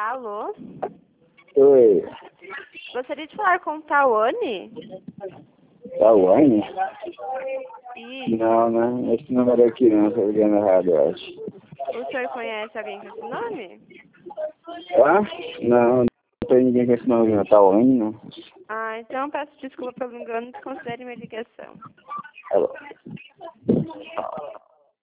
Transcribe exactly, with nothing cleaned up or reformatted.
Alô? Oi. Gostaria de falar com o Tawane? Tawane? Isso. Não, né? Esse número aqui não, tô ligando errado, eu acho. O senhor conhece alguém com esse nome? Ah? Não, não tem ninguém com esse nome, não. Tawane, não. Ah, então peço desculpa pelo engano, desconsidere minha ligação. Alô.